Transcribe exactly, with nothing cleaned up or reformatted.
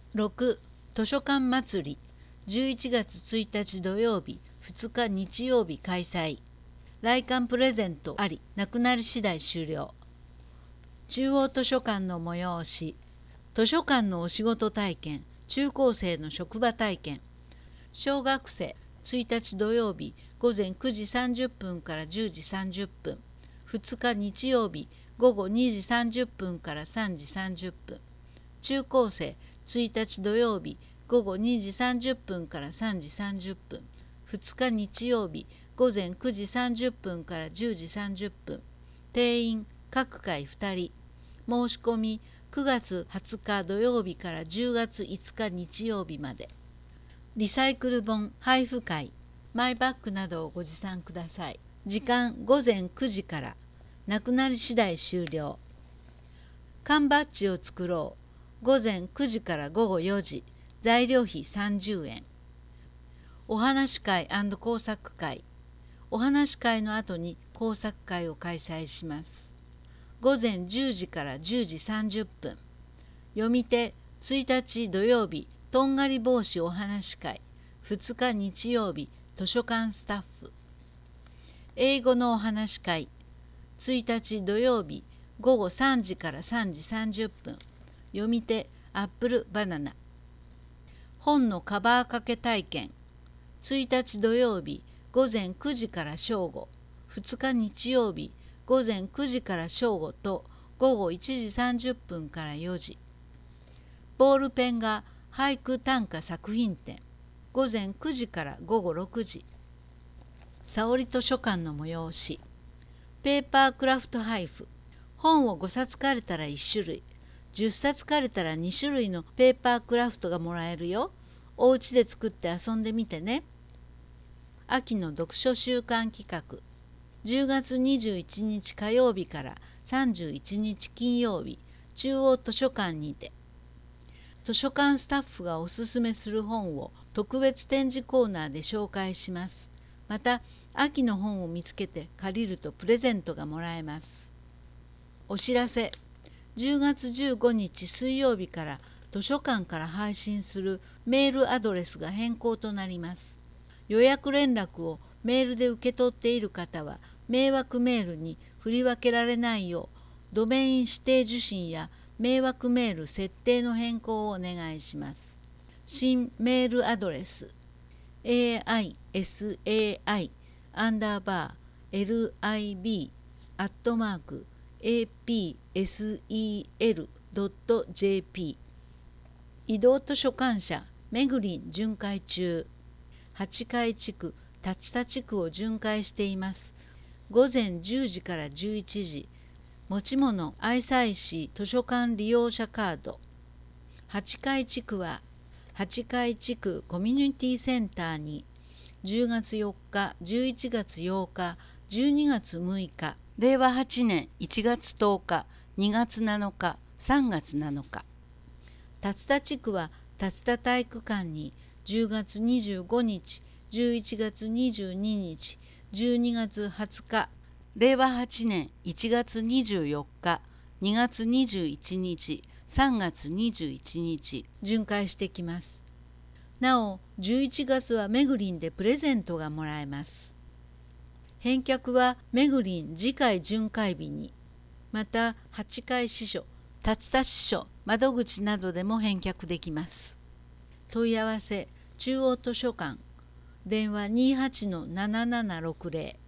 ろく. 図書館祭りじゅういちがつついたち土曜日ふつか日曜日開催。来館プレゼントあり、なくなり次第終了。中央図書館の催し、図書館のお仕事体験、中高生の職場体験。小学生ついたち土曜日午前くじさんじゅっぷんからじゅうじさんじゅっぷん、ふつか日曜日午後にじさんじゅっぷんからさんじさんじゅっぷん、中高生ついたち土曜日午後にじさんじゅっぷんからさんじさんじゅっぷん、ふつか日曜日午前くじさんじゅっぷんからじゅうじさんじゅっぷん、定員各回ふたり、申し込みくがつはつか土曜日からじゅうがついつか日曜日まで。リサイクル本配布会、マイバッグなどをご持参ください。時間午前くじから、なくなり次第終了。缶バッジを作ろう。午前くじから午後よじ、材料費さんじゅうえん。お話会&工作会。お話会の後に工作会を開催します。午前じゅうじからじゅうじさんじゅっぷん。読み手ついたち土曜日とんがり帽子お話会、ふつか日曜日図書館スタッフ。英語のお話会、ついたち土曜日午後さんじからさんじさんじゅっぷん。読み手アップルバナナ。本のカバー掛け体験、ついたち土曜日午前くじから正午、ふつか日曜日午前くじから正午と午後いちじさんじゅっぷんからよじ。ボールペンが俳句短歌作品展、午前くじから午後ろくじ。沙織図書館の催し、ペーパークラフト配布。本をごさつ借りたらいっしゅるい、じゅっさつ借りたらにしゅるいのペーパークラフトがもらえるよ。お家で作って遊んでみてね。秋の読書週間企画、じゅうがつにじゅういちにち火曜日からさんじゅういちにち金曜日、中央図書館にて。図書館スタッフがおすすめする本を特別展示コーナーで紹介します。また、秋の本を見つけて借りるとプレゼントがもらえます。お知らせ、じゅうがつじゅうごにち水曜日から図書館から配信するメールアドレスが変更となります。予約連絡をメールで受け取っている方は、迷惑メールに振り分けられないよう、ドメイン指定受信や迷惑メール設定の変更をお願いします。新メールアドレス エーアイエスエーアイ アンダーバー エルアイビー アットマーク エーピーエスイーエル ドット ジェーピー。 移動図書館舎めぐりん巡回中。はちかい地区竜田地区を巡回しています。午前じゅうじからじゅういちじ、持ち物愛妻市図書館利用者カード。はちかい地区ははちかい地区コミュニティセンターにじゅうがつよっか、じゅういちがつようか、じゅうにがつむいか、れいわはちねんいちがつとおか、にがつなのか、さんがつなのか。竜田地区は竜田体育館にじゅうがつにじゅうごにち、じゅういちがつにじゅうににち、じゅうにがつはつか、れいわはちねんいちがつにじゅうよっか、にがつにじゅういちにち、さんがつにじゅういちにち巡回してきます。なお、じゅういちがつはめぐりんでプレゼントがもらえます。返却はめぐりん次回巡回日に、またはちかい支所、竜田支所窓口などでも返却できます。問い合わせ中央図書館、電話 にーはちのななななろくぜろ